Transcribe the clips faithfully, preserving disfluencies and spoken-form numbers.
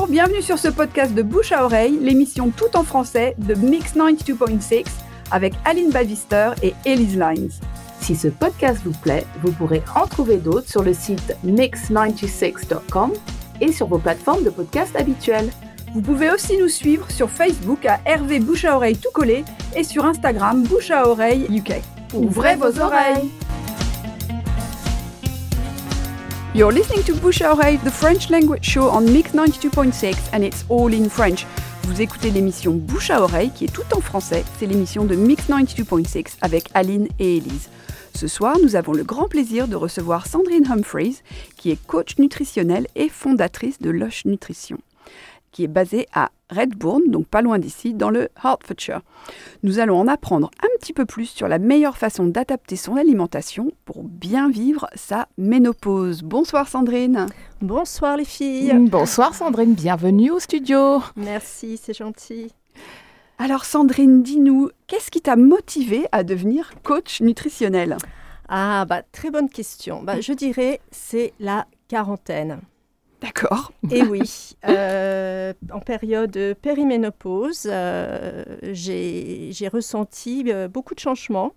Bonjour, bienvenue sur ce podcast de Bouche à Oreille, l'émission tout en français de Mix quatre-vingt-deux point six avec Aline Bavister et Elise Lines. Si ce podcast vous plaît, vous pourrez en trouver d'autres sur le site mix quatre-vingt-six point com et sur vos plateformes de podcast habituelles. Vous pouvez aussi nous suivre sur Facebook à R V Bouche à Oreille tout collé et sur Instagram Bouche à Oreille U K. Ouvrez vos oreilles! You're listening to Bouche à Oreille, the French language show on Mix quatre-vingt-deux point six and it's all in French. Vous écoutez l'émission Bouche à Oreille qui est tout en français. C'est l'émission de Mix quatre-vingt-deux point six avec Aline et Elise. Ce soir, nous avons le grand plaisir de recevoir Sandrine Humphries, qui est coach nutritionnelle et fondatrice de Lush Nutrition, qui est basée à Redbourn, donc pas loin d'ici, dans le Hertfordshire. Nous allons en apprendre un petit peu plus sur la meilleure façon d'adapter son alimentation pour bien vivre sa ménopause. Bonsoir Sandrine. Bonsoir les filles. Bonsoir Sandrine, bienvenue au studio. Merci, c'est gentil. Alors Sandrine, dis-nous, qu'est-ce qui t'a motivée à devenir coach nutritionnelle ? Ah, bah très bonne question. Bah, je dirais c'est la quarantaine. D'accord. Et oui, euh, en période périménopause, euh, j'ai, j'ai ressenti euh, beaucoup de changements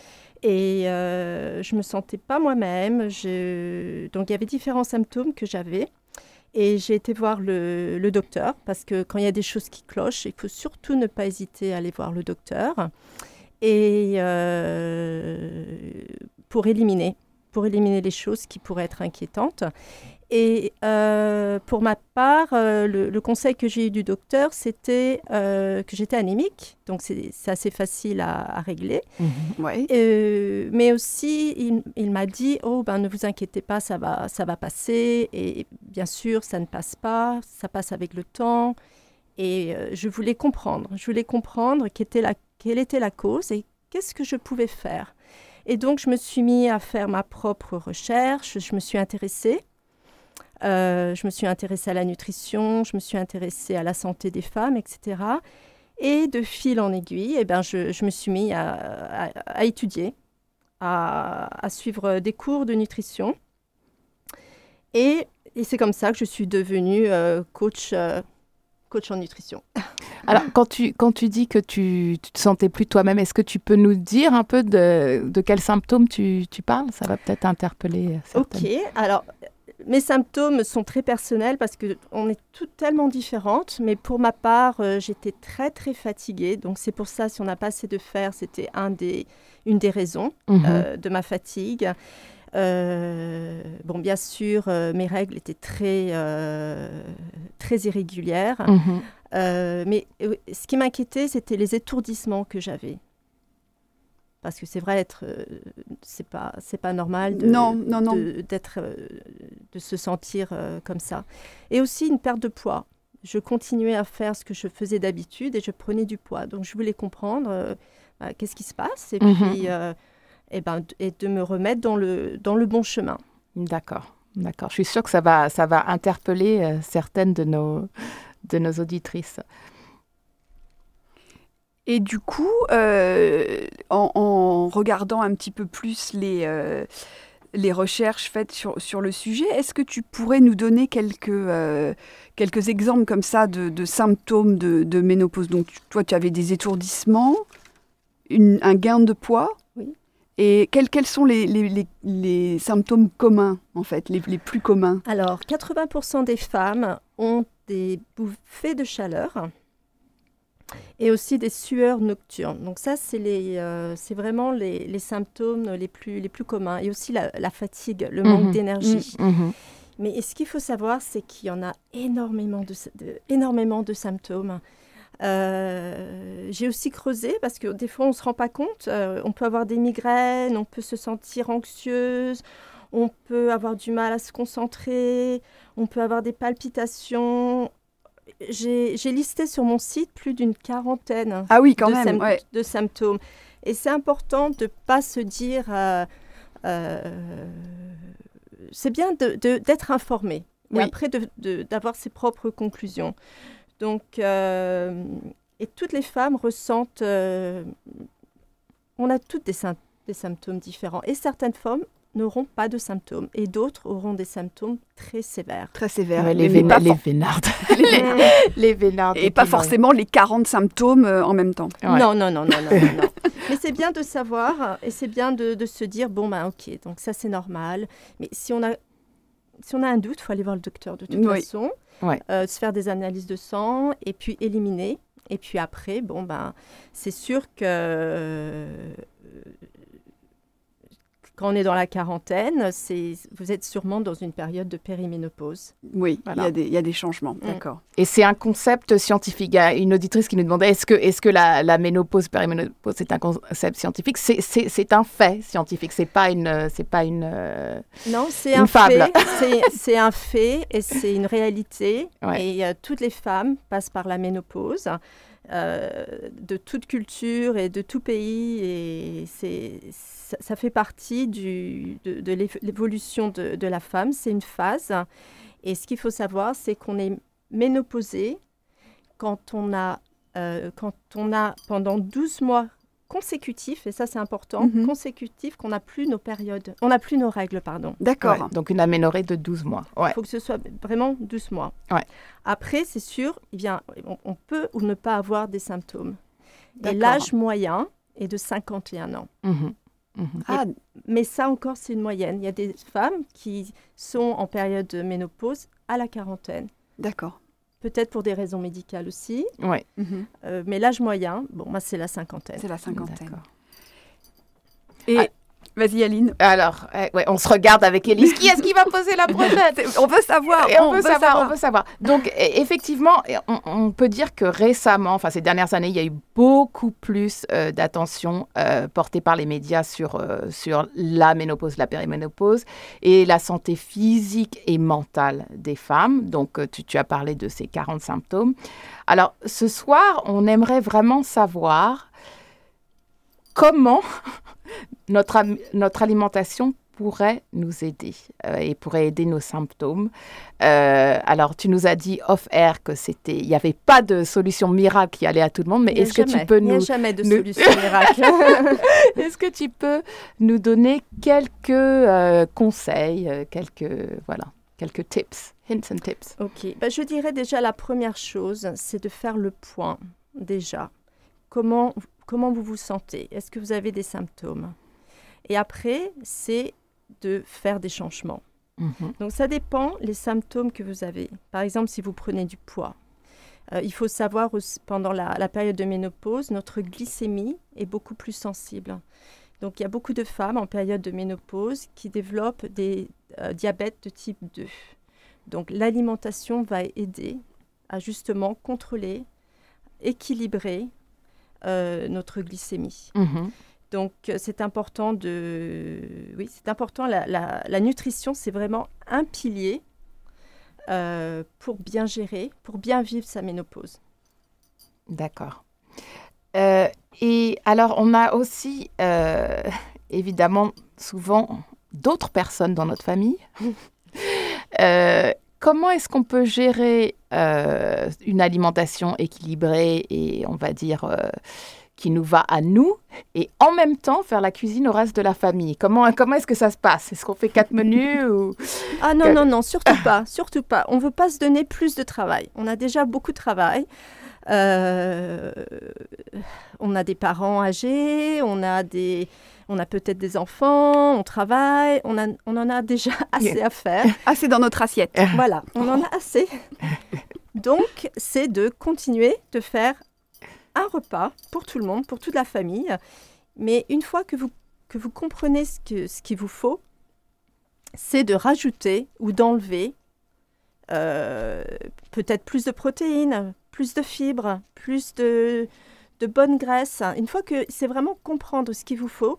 et euh, je ne me sentais pas moi-même. Je... Donc, il y avait différents symptômes que j'avais et j'ai été voir le, le docteur parce que quand il y a des choses qui clochent, il faut surtout ne pas hésiter à aller voir le docteur et euh, pour éliminer, pour éliminer les choses qui pourraient être inquiétantes. Et euh, pour ma part, euh, le, le conseil que j'ai eu du docteur, c'était euh, que j'étais anémique. Donc, c'est, c'est assez facile à, à régler. Mmh, ouais. euh, mais aussi, il, il m'a dit, oh, ben, ne vous inquiétez pas, ça va, ça va passer. Et bien sûr, ça ne passe pas. Ça passe avec le temps. Et euh, je voulais comprendre. Je voulais comprendre quelle était la, quelle était la cause et qu'est-ce que je pouvais faire. Et donc, je me suis mis à faire ma propre recherche. Je me suis intéressée. Euh, je me suis intéressée à la nutrition, je me suis intéressée à la santé des femmes, et cetera. Et de fil en aiguille, eh ben, je, je me suis mis à, à, à étudier, à, à suivre des cours de nutrition. Et, et c'est comme ça que je suis devenue euh, coach, euh, coach en nutrition. Alors, quand tu, quand tu dis que tu ne te sentais plus toi-même, est-ce que tu peux nous dire un peu de, de quels symptômes tu, tu parles ? Ça va peut-être interpeller certaines. Ok, alors... Mes symptômes sont très personnels parce qu'on est toutes tellement différentes. Mais pour ma part, euh, j'étais très, très fatiguée. Donc, c'est pour ça, si on n'a pas assez de fer, c'était un des, une des raisons mmh. euh, de ma fatigue. Euh, bon, bien sûr, euh, mes règles étaient très, euh, très irrégulières. Mmh. Euh, mais euh, ce qui m'inquiétait, c'était les étourdissements que j'avais. Parce que c'est vrai, être, euh, c'est pas, c'est pas normal de, non, non, non. de, d'être, euh, de se sentir euh, comme ça. Et aussi une perte de poids. Je continuais à faire ce que je faisais d'habitude et je prenais du poids. Donc, je voulais comprendre euh, bah, qu'est-ce qui se passe et mm-hmm. puis euh, et ben, et de me remettre dans le, dans le bon chemin. D'accord, d'accord. Je suis sûre que ça va, ça va interpeller euh, certaines de nos, de nos auditrices. Et du coup, euh, en, en regardant un petit peu plus les, euh, les recherches faites sur, sur le sujet, est-ce que tu pourrais nous donner quelques, euh, quelques exemples comme ça de, de symptômes de, de ménopause ? Donc, toi, tu avais des étourdissements, une, un gain de poids. Oui. Et quels, quels sont les, les, les, les symptômes communs, en fait, les, les plus communs ? Alors, quatre-vingts pour cent des femmes ont des bouffées de chaleur. Et aussi des sueurs nocturnes. Donc ça, c'est, les, euh, c'est vraiment les, les symptômes les plus, les plus communs. Et aussi la, la fatigue, le manque mmh. d'énergie. Mmh. Mais ce qu'il faut savoir, c'est qu'il y en a énormément de, de, énormément de symptômes. Euh, j'ai aussi creusé, parce que des fois, on ne se rend pas compte. Euh, on peut avoir des migraines, on peut se sentir anxieuse, on peut avoir du mal à se concentrer, on peut avoir des palpitations... J'ai, j'ai listé sur mon site plus d'une quarantaine ah oui, quand de, même, sym- ouais. de symptômes. Et c'est important de ne pas se dire... Euh, euh, c'est bien de, de, d'être informé et oui. après de, de, d'avoir ses propres conclusions. Donc, euh, et toutes les femmes ressentent... Euh, on a toutes des, sy- des symptômes différents. Et certaines femmes n'auront pas de symptômes et d'autres auront des symptômes très sévères. Très sévères. Ouais, les, mais véna- pas les for- vénardes. les, les vénardes. Et pas forcément les quarante symptômes euh, en même temps. Ouais. Non, non, non, non, non, non, non. Mais c'est bien de savoir et c'est bien de, de se dire, bon, ben ok, donc ça c'est normal. Mais si on a, si on a un doute, il faut aller voir le docteur de toute Oui. façon, Ouais. euh, se faire des analyses de sang et puis éliminer. Et puis après, bon, ben, c'est sûr que... euh, Quand on est dans la quarantaine, c'est, vous êtes sûrement dans une période de périménopause. Oui, il Voilà. y a des, il y a des changements, d'accord. Et c'est un concept scientifique. Il y a une auditrice qui nous demandait est-ce que, est-ce que la, la ménopause, périménopause, c'est un concept scientifique. C'est, c'est, c'est un fait scientifique. C'est pas une, c'est pas une. euh, Non, c'est Une un fable. fait. C'est, c'est un fait et c'est une réalité. Ouais. Et euh, toutes les femmes passent par la ménopause, euh, de toute culture et de tout pays. Et c'est, ça, ça fait partie du, de, de l'évo- l'évolution de, de la femme. C'est une phase. Et ce qu'il faut savoir, c'est qu'on est ménopausé quand on a, euh, quand on a pendant douze mois consécutifs, et ça c'est important, Mhm. consécutifs, qu'on n'a plus nos périodes, on n'a plus nos règles, pardon. D'accord. ouais. Donc une aménorrhée de douze mois. Ouais. Il faut que ce soit vraiment douze mois. Ouais. Après, c'est sûr, eh bien, on, on peut ou ne pas avoir des symptômes. Et D'accord. l'âge moyen est de cinquante et un ans. Mhm. Mhm. Ah, Mais ça encore, c'est une moyenne. Il y a des femmes qui sont en période de ménopause à la quarantaine. d'accord. Peut-être pour des raisons médicales aussi. Ouais. Mhm. Euh, mais l'âge moyen, bon, moi, c'est la cinquantaine. C'est la cinquantaine. D'accord. Et Ah. vas-y, Aline. Alors, eh, ouais, on se regarde avec Élise. Qui est-ce qui va poser la prochaine C'est- On veut savoir. Et on, veut savoir, on veut savoir. Donc, e- effectivement, on, on peut dire que récemment, enfin ces dernières années, il y a eu beaucoup plus euh, d'attention euh, portée par les médias sur, euh, sur la ménopause, la périménopause et la santé physique et mentale des femmes. Donc, euh, tu, tu as parlé de ces quarante symptômes. Alors, ce soir, on aimerait vraiment savoir comment notre, am- notre alimentation pourrait nous aider euh, et pourrait aider nos symptômes. Euh, alors, tu nous as dit off-air que c'était, il n'y avait pas de solution miracle qui allait à tout le monde, mais Il y a est-ce que tu jamais- peux Il n'y a nous, jamais de nous- solution miracle. est-ce que tu peux nous donner quelques euh, conseils, euh, quelques voilà, quelques tips, hints and tips. Ok, bah, je dirais déjà la première chose, c'est de faire le point déjà. Comment, comment vous vous sentez? Est-ce que vous avez des symptômes? Et après, c'est de faire des changements. Mhm. Donc ça dépend les symptômes que vous avez. Par exemple, si vous prenez du poids, euh, il faut savoir aussi, pendant la, la période de ménopause, notre glycémie est beaucoup plus sensible. Donc il y a beaucoup de femmes en période de ménopause qui développent des euh, diabètes de type deux. Donc l'alimentation va aider à justement contrôler, équilibrer euh, notre glycémie. Mhm. Donc euh, c'est important de, oui, c'est important. La, la, la nutrition, c'est vraiment un pilier euh, pour bien gérer, pour bien vivre sa ménopause. D'accord. Euh, et alors, on a aussi, euh, évidemment, souvent d'autres personnes dans notre famille. Euh, comment est-ce qu'on peut gérer euh, une alimentation équilibrée et, on va dire, euh, qui nous va à nous, et en même temps faire la cuisine au reste de la famille? Comment, comment est-ce que ça se passe? Est-ce qu'on fait quatre menus ou... Ah non, Que- non, non, surtout pas, surtout pas. On ne veut pas se donner plus de travail. On a déjà beaucoup de travail. Euh, on a des parents âgés, on a, des, on a peut-être des enfants, on travaille, on, a, on en a déjà assez à faire. Ah, c'est dans notre assiette. Voilà, on en a assez. Donc, c'est de continuer de faire un repas pour tout le monde, pour toute la famille. Mais une fois que vous, que vous comprenez ce, que, ce qu'il vous faut, c'est de rajouter ou d'enlever euh, peut-être plus de protéines, plus de fibres, plus de, de bonnes graisses. Une fois que c'est vraiment comprendre ce qu'il vous faut,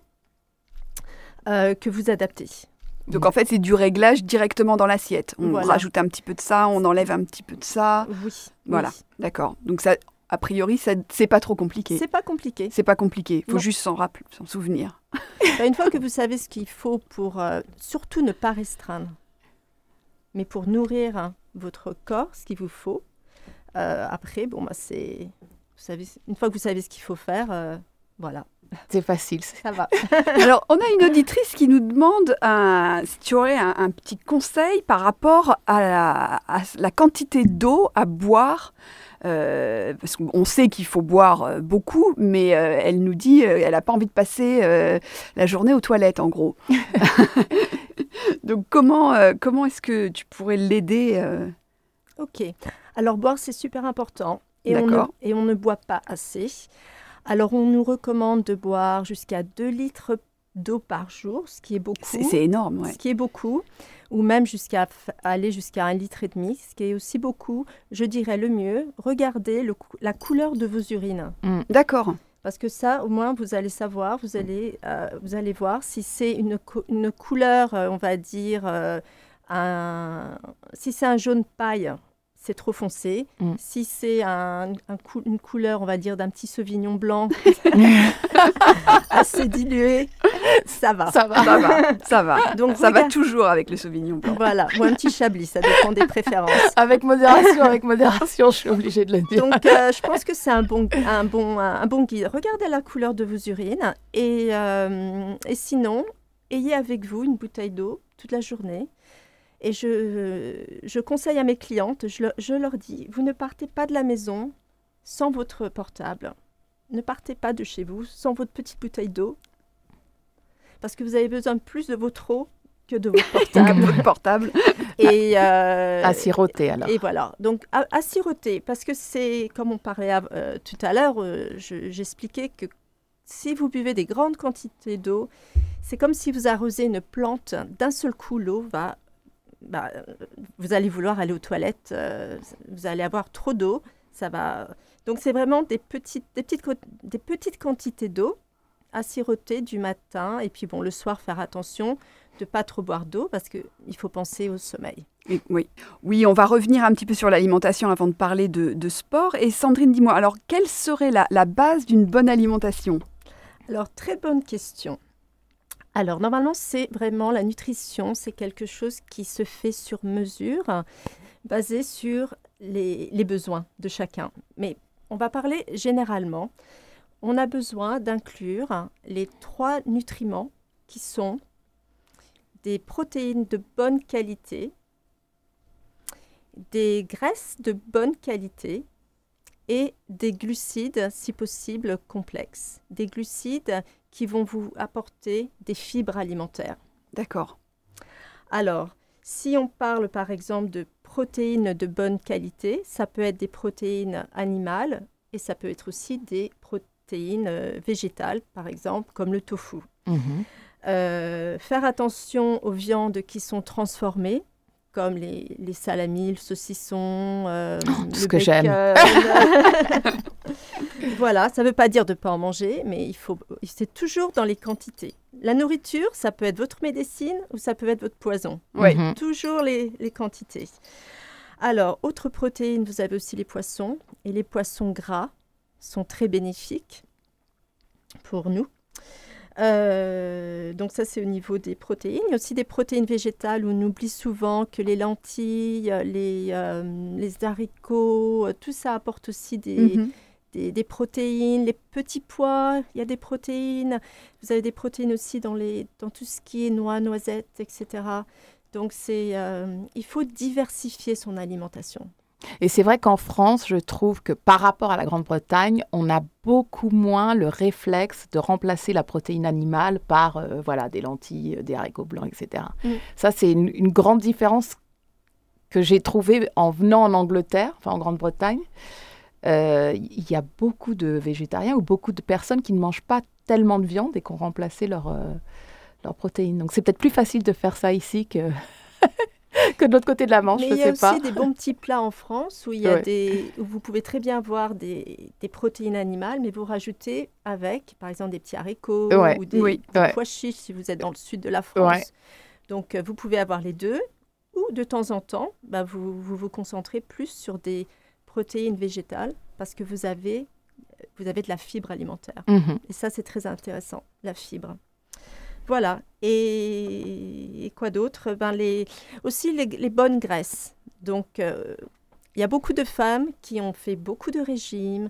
euh, que vous adaptez. Donc en fait, c'est du réglage directement dans l'assiette. On Voilà. rajoute un petit peu de ça, on enlève un petit peu de ça. Oui. Voilà, oui. d'accord. Donc ça, a priori, ça, c'est pas trop compliqué. C'est pas compliqué. C'est pas compliqué. Il faut Non. juste s'en rappeler, s'en souvenir. Bah, une fois que vous savez ce qu'il faut pour euh, surtout ne pas restreindre, mais pour nourrir hein, votre corps, ce qu'il vous faut, euh, après, bon, bah, c'est, vous savez, une fois que vous savez ce qu'il faut faire, euh, Voilà. C'est facile. Ça va. Alors, on a une auditrice qui nous demande un, si tu aurais un, un petit conseil par rapport à la, à la quantité d'eau à boire. Euh, parce qu'on sait qu'il faut boire euh, beaucoup, mais euh, elle nous dit euh, elle n'a pas envie de passer euh, la journée aux toilettes, en gros. Donc, comment, euh, comment est-ce que tu pourrais l'aider euh... Ok. Alors, boire, c'est super important. Et on, ne, et on ne boit pas assez. Alors, on nous recommande de boire jusqu'à deux litres d'eau par jour, ce qui est beaucoup. C'est, c'est énorme, ouais. Ce qui est beaucoup. Ou même jusqu'à f- aller jusqu'à un litre et demi, ce qui est aussi beaucoup. Je dirais le mieux, regardez le, la couleur de vos urines. Mm. D'accord. Parce que ça, au moins, vous allez savoir, vous allez, euh, vous allez voir si c'est une, co- une couleur, euh, on va dire, euh, un, si c'est un jaune paille, c'est trop foncé. Mm. Si c'est un, un cou- une couleur, on va dire, d'un petit Sauvignon blanc assez dilué, ça va. Ça va, ça va. Ça va, Donc, ça regarde... va toujours avec le Sauvignon blanc. Voilà, ou un petit Chablis, ça dépend des préférences. Avec modération, avec modération, je suis obligée de le dire. Donc, euh, je pense que c'est un bon, un, bon, un bon guide. Regardez la couleur de vos urines et, euh, et sinon, ayez avec vous une bouteille d'eau toute la journée. Et je, je conseille à mes clientes, je, je leur dis, vous ne partez pas de la maison sans votre portable. Ne partez pas de chez vous sans votre petite bouteille d'eau. Parce que vous avez besoin plus de votre eau que de votre portable. votre portable. Et, euh, à siroter, alors. Et voilà. Donc, à, à siroter. Parce que c'est, comme on parlait euh, tout à l'heure, euh, je, j'expliquais que si vous buvez des grandes quantités d'eau, c'est comme si vous arrosez une plante. D'un seul coup, l'eau va... Bah, vous allez vouloir aller aux toilettes, euh, vous allez avoir trop d'eau, ça va. Donc c'est vraiment des petites, des petites, des petites quantités d'eau à siroter du matin et puis bon le soir faire attention de pas trop boire d'eau parce que il faut penser au sommeil. Et, oui, oui, on va revenir un petit peu sur l'alimentation avant de parler de, de sport. Et Sandrine, dis-moi, alors quelle serait la, la base d'une bonne alimentation ? Alors très bonne question. Alors, normalement, c'est vraiment la nutrition, c'est quelque chose qui se fait sur mesure, basé sur les, les besoins de chacun. Mais on va parler généralement. On a besoin d'inclure les trois nutriments qui sont des protéines de bonne qualité, des graisses de bonne qualité et des glucides, si possible, complexes. Des glucides qui vont vous apporter des fibres alimentaires. D'accord. Alors, si on parle par exemple de protéines de bonne qualité, ça peut être des protéines animales et ça peut être aussi des protéines euh, végétales, par exemple, comme le tofu. Mmh. Euh, faire attention aux viandes qui sont transformées, comme les, les salamis, le saucisson, euh, oh, le ce que bacon. j'aime. Voilà, ça ne veut pas dire de ne pas en manger, mais il faut, c'est toujours dans les quantités. La nourriture, ça peut être votre médecine ou ça peut être votre poison. Oui. Mm-hmm. Toujours les, les quantités. Alors, autre protéine, vous avez aussi les poissons. Et les poissons gras sont très bénéfiques pour nous. Euh, donc ça, c'est au niveau des protéines. Il y a aussi des protéines végétales où on oublie souvent que les lentilles, les, euh, les haricots, tout ça apporte aussi des, mm-hmm. des, des protéines. Les petits pois, il y a des protéines. Vous avez des protéines aussi dans, les, dans tout ce qui est noix, noisettes, et cetera. Donc, c'est, euh, il faut diversifier son alimentation. Et c'est vrai qu'en France, je trouve que par rapport à la Grande-Bretagne, on a beaucoup moins le réflexe de remplacer la protéine animale par euh, voilà, des lentilles, des haricots blancs, et cetera. Mm. Ça, c'est une, une grande différence que j'ai trouvée en venant en Angleterre, enfin en Grande-Bretagne. Euh, il y a beaucoup de végétariens ou beaucoup de personnes qui ne mangent pas tellement de viande et qui ont remplacé leur, euh, leur protéine. Donc, c'est peut-être plus facile de faire ça ici que... que de l'autre côté de la Manche, mais je sais pas. Mais il y a aussi des bons petits plats en France où, il y a ouais. des, où vous pouvez très bien avoir des, des protéines animales, mais vous rajoutez avec, par exemple, des petits haricots ouais. ou des, oui. des ouais. pois chiches si vous êtes dans le sud de la France. Ouais. Donc, euh, vous pouvez avoir les deux. Ou de temps en temps, bah, vous, vous vous concentrez plus sur des protéines végétales parce que vous avez, vous avez de la fibre alimentaire. Mm-hmm. Et ça, c'est très intéressant, la fibre. Voilà. Et, et quoi d'autre? Ben les, aussi les, les bonnes graisses. Donc, il euh, y a beaucoup de femmes qui ont fait beaucoup de régimes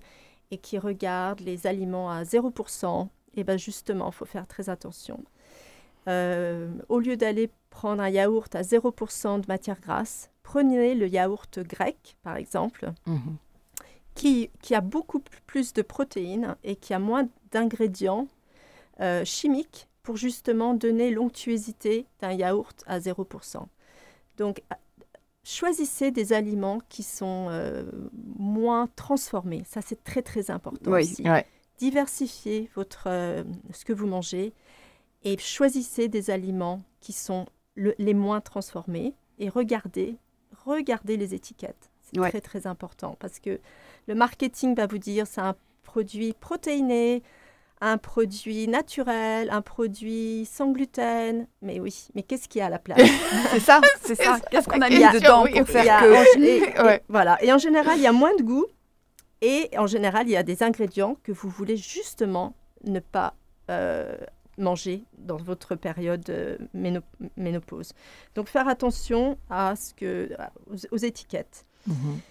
et qui regardent les aliments à zéro pour cent, et bien justement, il faut faire très attention. Euh, au lieu d'aller prendre un yaourt à zéro pour cent de matière grasse, prenez le yaourt grec, par exemple, mmh. qui, qui a beaucoup plus de protéines et qui a moins d'ingrédients euh, chimiques pour justement donner l'onctuosité d'un yaourt à zéro pour cent. Donc, choisissez des aliments qui sont euh, moins transformés. Ça, c'est très, très important oui, aussi. Ouais. Diversifiez votre, euh, ce que vous mangez et choisissez des aliments qui sont le, les moins transformés et regardez, regardez les étiquettes. C'est ouais. très, très important parce que le marketing va vous dire c'est un produit protéiné, un produit naturel, un produit sans gluten. Mais oui, mais qu'est-ce qu'il y a à la place? C'est ça, c'est ça. Qu'est-ce qu'on a mis a, dedans oui, pour faire a, que... Et, et, ouais. Voilà. Et en général, il y a moins de goût. Et en général, il y a des ingrédients que vous voulez justement ne pas euh, manger dans votre période euh, méno- ménopause. Donc, faire attention à ce que, aux, aux étiquettes. Mmh.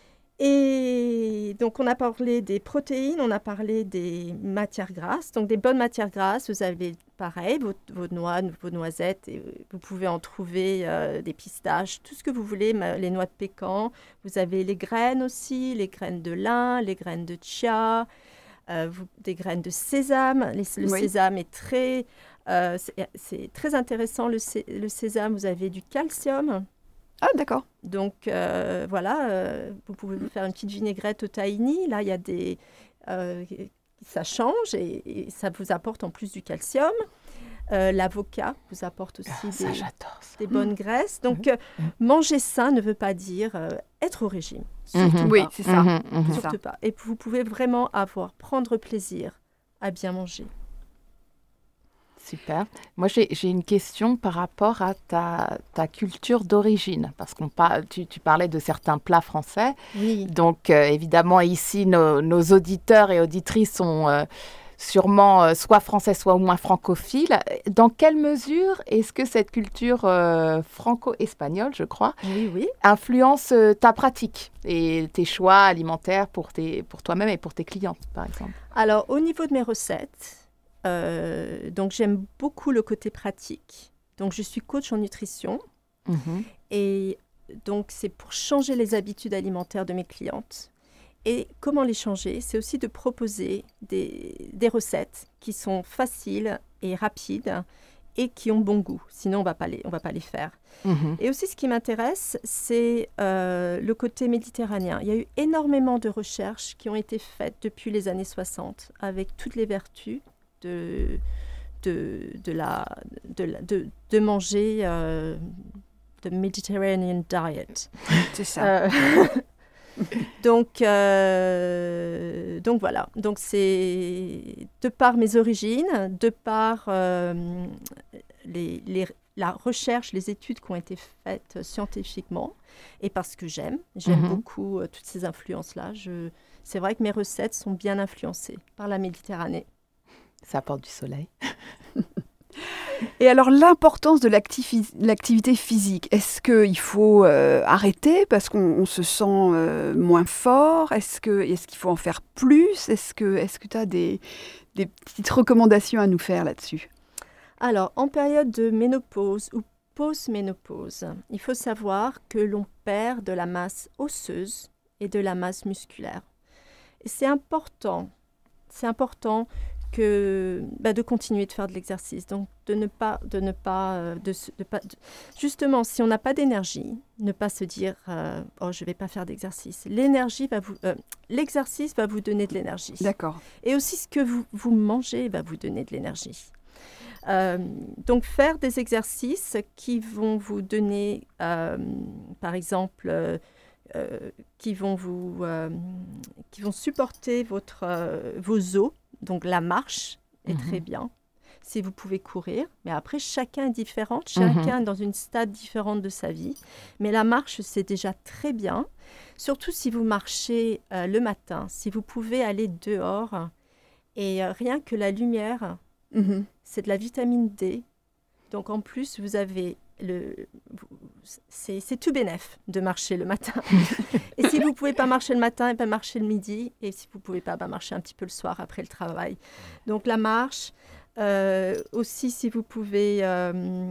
Et donc, on a parlé des protéines, on a parlé des matières grasses. Donc, des bonnes matières grasses, vous avez pareil, vos, vos noix, vos noisettes. Et vous pouvez en trouver euh, des pistaches, tout ce que vous voulez, les noix de pécan. Vous avez les graines aussi, les graines de lin, les graines de chia, euh, vous, des graines de sésame. Les, le oui. sésame est très, euh, c'est, c'est très intéressant, le, sé, le sésame. Vous avez du calcium. Ah, d'accord. Donc, euh, voilà, euh, vous pouvez vous faire une petite vinaigrette au tahini. Là, il y a des... Euh, ça change et, et ça vous apporte en plus du calcium. Euh, l'avocat vous apporte aussi ah, ça, des, des bonnes mmh. graisses. Donc, euh, mmh. manger sain ne veut pas dire euh, être au régime. Surtout mmh. pas. Oui, c'est ça. Mmh. Surtout ça. Pas. Et vous pouvez vraiment avoir, prendre plaisir à bien manger. Super. Moi, j'ai, j'ai une question par rapport à ta, ta culture d'origine, parce qu'on par, tu, tu parlais de certains plats français. Oui. Donc, euh, évidemment, ici, nos, nos auditeurs et auditrices sont euh, sûrement euh, soit français, soit au moins francophiles. Dans quelle mesure est-ce que cette culture euh, franco-espagnole, je crois, oui, oui. influence euh, ta pratique et tes choix alimentaires pour, tes, pour toi-même et pour tes clients, par exemple? Alors, au niveau de mes recettes, Euh, donc, j'aime beaucoup le côté pratique. Donc, je suis coach en nutrition. Mmh. Et donc, c'est pour changer les habitudes alimentaires de mes clientes. Et comment les changer? C'est aussi de proposer des, des recettes qui sont faciles et rapides et qui ont bon goût. Sinon, on ne va pas les, on va pas les faire. Mmh. Et aussi, ce qui m'intéresse, c'est euh, le côté méditerranéen. Il y a eu énormément de recherches qui ont été faites depuis les années soixante avec toutes les vertus De, de, de, la, de, la, de, de manger euh, the Mediterranean diet. C'est ça. Euh, donc, euh, donc voilà. Donc c'est de par mes origines, de par euh, les, les, la recherche, les études qui ont été faites scientifiquement, et parce que j'aime, j'aime mm-hmm. beaucoup euh, toutes ces influences-là. Je, c'est vrai que mes recettes sont bien influencées par la Méditerranée. Ça apporte du soleil. Et alors, l'importance de l'activi- l'activité physique, est-ce qu'il faut euh, arrêter parce qu'on on se sent euh, moins fort? Est-ce, que, est-ce qu'il faut en faire plus? Est-ce que est-ce que tu as des, des petites recommandations à nous faire là-dessus? Alors, en période de ménopause ou post-ménopause, il faut savoir que l'on perd de la masse osseuse et de la masse musculaire. Et c'est important, c'est important que, bah, de continuer de faire de l'exercice. Donc, de ne pas... De ne pas, euh, de, de pas de... Justement, si on n'a pas d'énergie, ne pas se dire euh, « Oh, je ne vais pas faire d'exercice ». L'énergie va vous... Euh, l'exercice va vous donner de l'énergie. D'accord. Et aussi, ce que vous, vous mangez va vous donner de l'énergie. Euh, donc, faire des exercices qui vont vous donner, euh, par exemple... Euh, Euh, qui vont vous euh, qui vont supporter votre euh, vos os. Donc la marche est mmh. très bien si vous pouvez courir, mais après chacun est différent, chacun mmh. est dans une stade différente de sa vie, mais la marche c'est déjà très bien, surtout si vous marchez euh, le matin, si vous pouvez aller dehors et euh, rien que la lumière mmh. c'est de la vitamine D, donc en plus vous avez le c'est, c'est tout bénef de marcher le matin. Et si vous ne pouvez pas marcher le matin, et ben marchez le midi. Et si vous ne pouvez pas, ben marchez un petit peu le soir après le travail. Donc la marche, euh, aussi si vous pouvez, euh,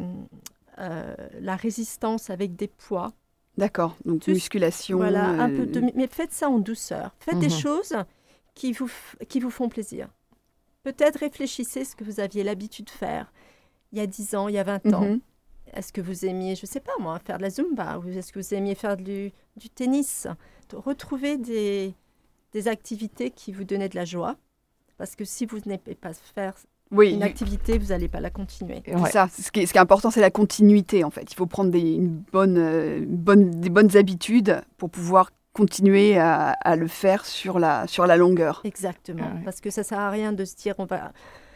euh, la résistance avec des poids. D'accord, donc Tout, musculation. Voilà, euh... un peu de, mais faites ça en douceur. Faites mm-hmm. des choses qui vous, qui vous font plaisir. Peut-être réfléchissez à ce que vous aviez l'habitude de faire il y a dix ans, il y a vingt ans. Mm-hmm. Est-ce que vous aimiez, je ne sais pas moi, faire de la Zumba? Ou est-ce que vous aimiez faire du, du tennis? Retrouvez des, des activités qui vous donnaient de la joie. Parce que si vous n'aimez pas faire oui. une activité, vous n'allez pas la continuer. Ouais. C'est ça. Ce qui, est, ce qui est important, c'est la continuité, en fait. Il faut prendre des, une bonne, euh, bonne, des bonnes habitudes pour pouvoir continuer à, à le faire sur la, sur la longueur. Exactement. Ah ouais. Parce que ça ne sert à rien de se dire, on va...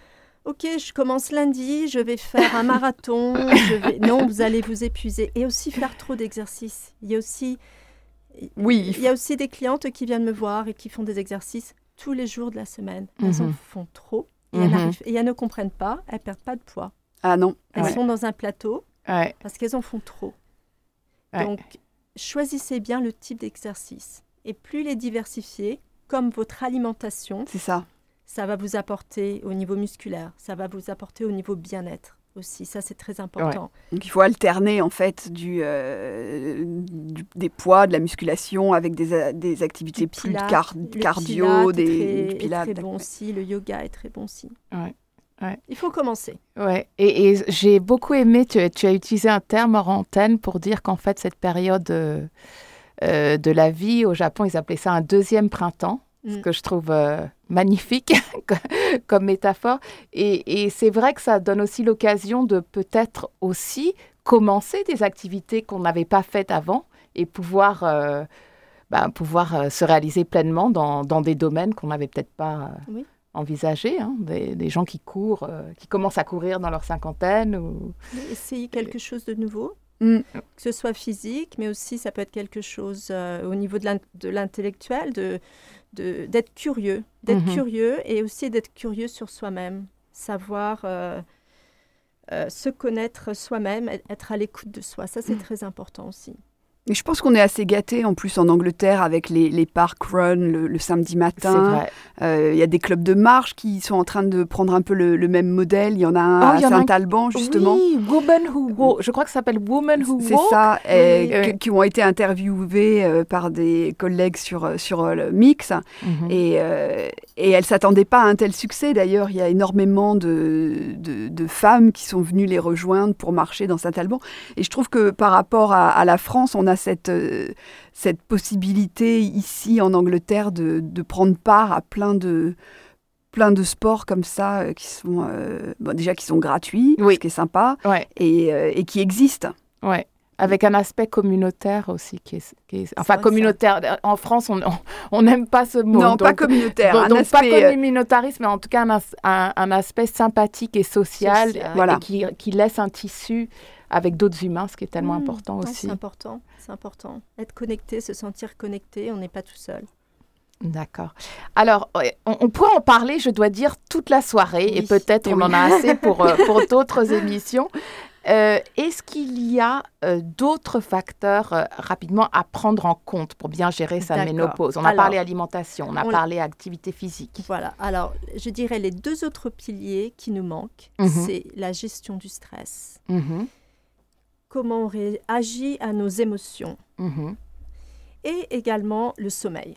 Ok, je commence lundi, je vais faire un marathon. je vais... Non, vous allez vous épuiser. Et aussi faire trop d'exercices. Il y a aussi, oui. il y a aussi des clientes qui viennent me voir et qui font des exercices tous les jours de la semaine. Elles mm-hmm. en font trop et, mm-hmm. elles arrivent... et elles ne comprennent pas, elles ne perdent pas de poids. Ah non. Elles ouais. sont dans un plateau ouais. parce qu'elles en font trop. Ouais. Donc, choisissez bien le type d'exercice. Et plus les diversifier, comme votre alimentation... C'est ça. Ça va vous apporter au niveau musculaire, ça va vous apporter au niveau bien-être aussi. Ça, c'est très important. Ouais. Donc, il faut alterner, en fait, du, euh, du, des poids, de la musculation avec des, des activités du plus pilate, car, cardio, des, très, du pilates. est très bon aussi. Le yoga est très bon aussi. Ouais. Ouais. Il faut commencer. Ouais. Et, et j'ai beaucoup aimé, tu, tu as utilisé un terme hors antenne pour dire qu'en fait, cette période euh, euh, de la vie, au Japon, ils appelaient ça un deuxième printemps. Ce que je trouve euh, magnifique comme métaphore. Et, et c'est vrai que ça donne aussi l'occasion de peut-être aussi commencer des activités qu'on n'avait pas faites avant et pouvoir, euh, bah, pouvoir euh, se réaliser pleinement dans, dans des domaines qu'on n'avait peut-être pas euh, oui. envisagés. Hein, des, des gens qui courent, euh, qui commencent à courir dans leur cinquantaine. Ou... Essayer quelque chose de nouveau. Mm. Que ce soit physique, mais aussi ça peut être quelque chose euh, au niveau de, l'in- de l'intellectuel, de, de, d'être curieux, d'être mm-hmm. curieux et aussi d'être curieux sur soi-même, savoir euh, euh, se connaître soi-même, être à l'écoute de soi, ça c'est mm. très important aussi. Et je pense qu'on est assez gâtés en plus en Angleterre avec les, les park runs le, le samedi matin. C'est vrai. Il euh, y a des clubs de marche qui sont en train de prendre un peu le, le même modèle. Il y en a un oh, à Saint-Alban, justement. Oui, Women Who Walk. Je crois que ça s'appelle Women Who C'est Walk. C'est ça, et, oui. que, qui ont été interviewées euh, par des collègues sur, sur euh, le Mix. Mm-hmm. Et, euh, et elles ne s'attendaient pas à un tel succès. D'ailleurs, il y a énormément de, de, de femmes qui sont venues les rejoindre pour marcher dans Saint-Alban. Et je trouve que par rapport à, à la France, on a Cette, euh, cette possibilité ici en Angleterre de, de prendre part à plein de, plein de sports comme ça euh, qui sont euh, bon, déjà qui sont gratuits, oui. ce qui est sympa, ouais. et, euh, et qui existent. Ouais. Avec un aspect communautaire aussi qui est, qui est enfin communautaire. Ça. En France, on n'aime pas ce mot. Non, donc, pas communautaire. Donc, un donc aspect... pas communautariste, mais en tout cas un, un, un aspect sympathique et social, social. Voilà. Et qui, qui laisse un tissu avec d'autres humains, ce qui est tellement mmh, important non, aussi. C'est important, c'est important. Être connecté, se sentir connecté, on n'est pas tout seul. D'accord. Alors, on, on pourrait en parler, je dois dire, toute la soirée, oui. et peut-être et on oui. en a assez pour, euh, pour d'autres émissions. Euh, est-ce qu'il y a euh, d'autres facteurs euh, rapidement à prendre en compte pour bien gérer sa D'accord. ménopause? On a alors, parlé alimentation, on a on parlé activité physique. Voilà. Alors, je dirais les deux autres piliers qui nous manquent, mm-hmm. c'est la gestion du stress. Mm-hmm. Comment on réagit à nos émotions. Mm-hmm. Et également le sommeil.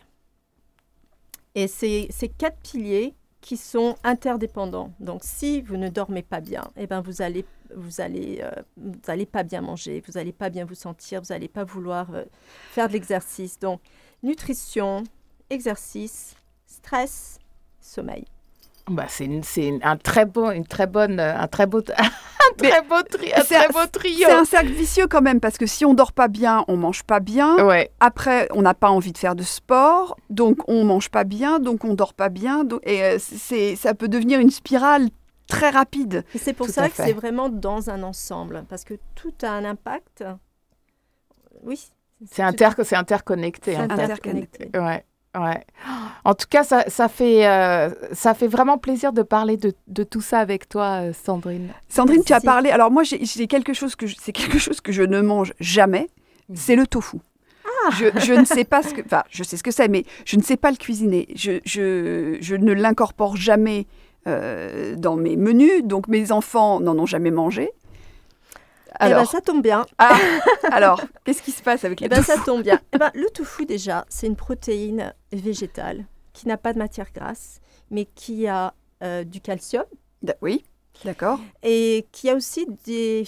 Et c'est ces quatre piliers qui sont interdépendants. Donc, si vous ne dormez pas bien, eh ben vous allez, vous allez, euh, vous allez pas bien manger, vous n'allez pas bien vous sentir, vous n'allez pas vouloir euh, faire de l'exercice. Donc, nutrition, exercice, stress, sommeil. Bah, c'est une, c'est une, un très beau, une très bonne, un très beau, un très beau, tri, un très beau trio. C'est un cercle vicieux quand même parce que si on dort pas bien, on mange pas bien. Ouais. Après, on n'a pas envie de faire de sport, donc on mange pas bien, donc on dort pas bien. Donc, et euh, c'est, ça peut devenir une spirale très rapide. Et c'est pour tout ça que c'est vraiment dans un ensemble parce que tout a un impact. Oui. C'est, inter, c'est interconnecté. C'est interconnecté. Ouais. Ouais. En tout cas, ça, ça, fait, euh, ça fait vraiment plaisir de parler de, de tout ça avec toi, euh, Sandrine. Sandrine, Merci. tu as parlé... Alors moi, j'ai, j'ai quelque chose que je, c'est quelque chose que je ne mange jamais, c'est le tofu. Ah. Je, je ne sais pas ce que... Enfin, je sais ce que c'est, mais je ne sais pas le cuisiner. Je, je, je ne l'incorpore jamais euh, dans mes menus, donc mes enfants n'en ont jamais mangé. Alors, eh ben, ça tombe bien. Ah, alors, qu'est-ce qui se passe avec le eh ben, tofu? Ça tombe bien. Eh ben, le tofu, déjà, c'est une protéine végétale qui n'a pas de matière grasse, mais qui a euh, du calcium. D- oui, d'accord. Et qui a aussi des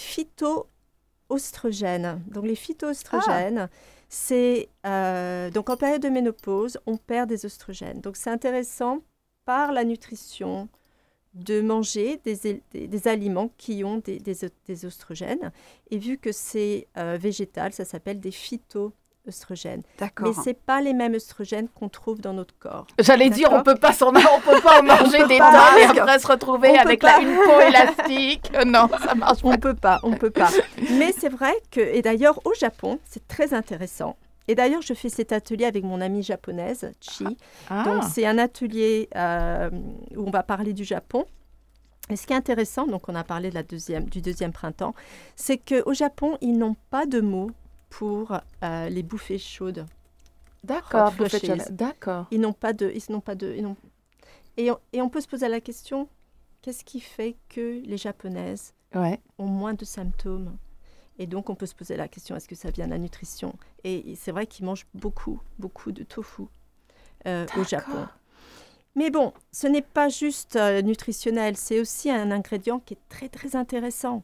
phytoœstrogènes. Donc, les phytoœstrogènes, ah. c'est... Euh, donc, en période de ménopause, on perd des œstrogènes. Donc, c'est intéressant par la nutrition de manger des, des, des aliments qui ont des, des, des œstrogènes. Et vu que c'est euh, végétal, ça s'appelle des phytoœstrogènes. D'accord. Mais ce n'est pas les mêmes œstrogènes qu'on trouve dans notre corps. J'allais D'accord. dire, on peut pas s'en, on peut pas en manger des tonnes et après se retrouver on avec la, une peau élastique. Non, ça marche pas. On peut pas, on peut pas. Mais c'est vrai que, et d'ailleurs au Japon, c'est très intéressant. Et d'ailleurs, je fais cet atelier avec mon amie japonaise, Chi. Ah. Donc, c'est un atelier euh, où on va parler du Japon. Et ce qui est intéressant, donc on a parlé de la deuxième, du deuxième printemps, c'est qu'au Japon, ils n'ont pas de mots pour euh, les bouffées chaudes. D'accord, bouffées chaudes. D'accord. Ils n'ont pas de... Ils n'ont pas de ils n'ont... Et, on, et on peut se poser la question, qu'est-ce qui fait que les Japonaises ouais. ont moins de symptômes ? Et donc, on peut se poser la question, est-ce que ça vient de la nutrition ? Et c'est vrai qu'ils mangent beaucoup, beaucoup de tofu euh, au Japon. Mais bon, ce n'est pas juste euh, nutritionnel, c'est aussi un ingrédient qui est très, très intéressant.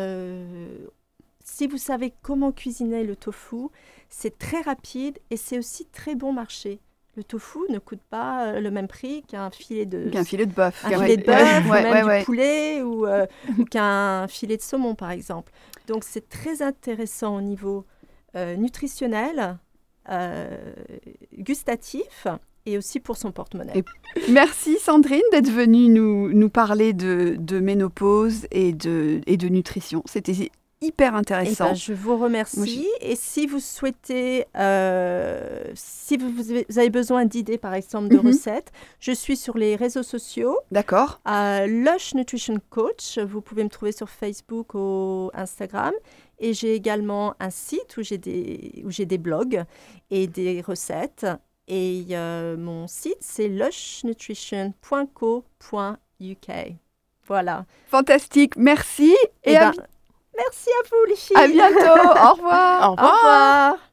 Euh, si vous savez comment cuisiner le tofu, c'est très rapide et c'est aussi très bon marché. Le tofu ne coûte pas euh, le même prix qu'un filet de... Qu'un filet de bœuf. Un Qu'un filet de bœuf, ouais, ou ouais, même ouais, du ouais. poulet, ou, euh, ou qu'un filet de saumon, par exemple. Donc, c'est très intéressant au niveau euh, nutritionnel, euh, gustatif, et aussi pour son porte-monnaie. Et merci Sandrine d'être venue nous, nous parler de, de ménopause et de, et de nutrition. C'était hyper intéressant. Eh ben, je vous remercie. Moi, je... Et si vous souhaitez, euh, si vous, vous avez besoin d'idées, par exemple, de mm-hmm. recettes, je suis sur les réseaux sociaux. D'accord. À Lush Nutrition Coach. Vous pouvez me trouver sur Facebook ou Instagram. Et j'ai également un site où j'ai des, où j'ai des blogs et des recettes. Et euh, mon site, c'est lush nutrition point co point u k. Voilà. Fantastique. Merci. Et, et ben, à... Merci à vous, les filles. À bientôt. Au revoir. Au revoir. Au revoir.